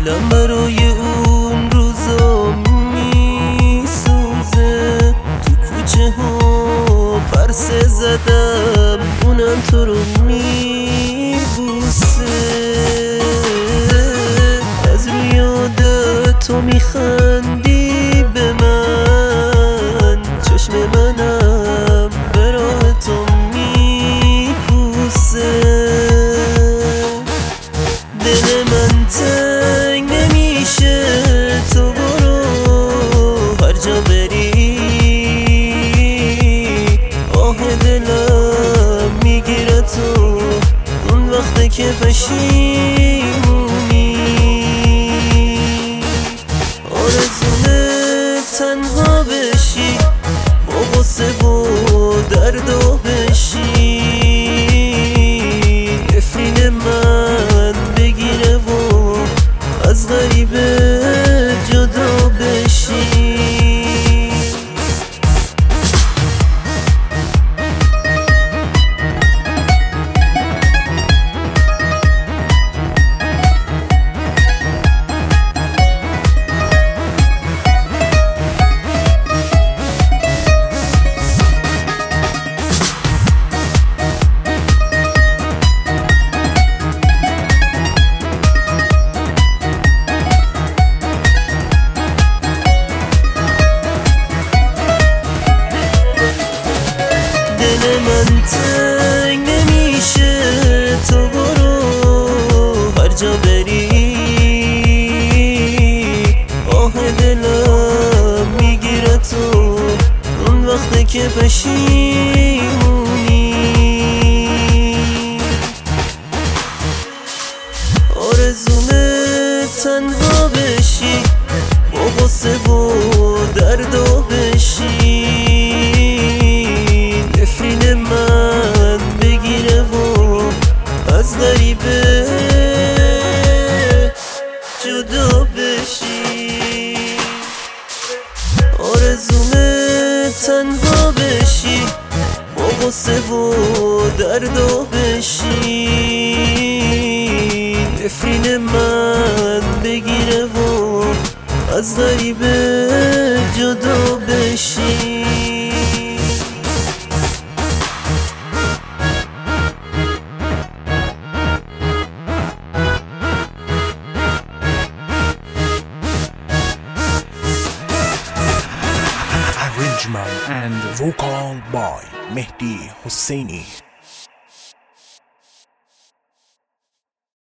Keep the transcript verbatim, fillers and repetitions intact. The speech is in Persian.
دلم برای اون روزا میسوزه. تو کوچه ها پرسه زدم اونم تو رو میبوسه. از روی یاد تو میخندی به من، چشم منم به راه تو میپوسه. دل من تنگ نمیشه تو برو هر جا بری. آه دلم میگیره تو اون وقته که پشیمونی. آرزومه تنها بشی، با غصه و درد و بشی. نفرین من بگیره و از غریبه جدا بشی. دل من تنگ نمیشه تو برو هر جا بری. آه دلم میگیره تو اون وقته که پشیمونی. آرزومه تنها بشی، با غصه و درد و بشی. نفرین من بگیره و از غریبه جدا بشی. آرزومه تنها بشی، با غصه و درد و بشی. نفرین من بگیره و از غریبه جدا بشی. Arrangement and vocal by Mehdi Hosseini.